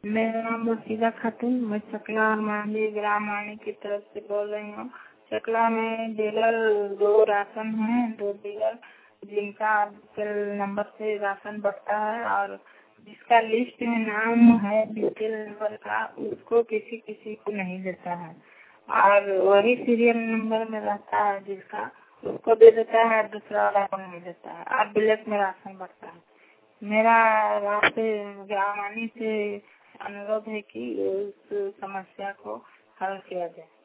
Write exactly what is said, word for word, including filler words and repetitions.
मेरा नाम वसीला खातून, मैं चकला मांझी ग्राम वाणी की तरफ से बोल रही हूँ। चकला में डीलर दो राशन है, दो डीलर जिनका सेल नंबर से राशन बढ़ता है और जिसका लिस्ट में नाम है बीपीएल नंबर का, उसको किसी किसी को नहीं देता है और वही सीरियल नंबर में रहता है जिसका, उसको दे देता है, दूसरा वाला को नहीं देता है और ब्लैक में राशन बढ़ता है। मेरा आपसे ग्राम वाणी से अनुरोध है कि उस समस्या को हल किया जाए।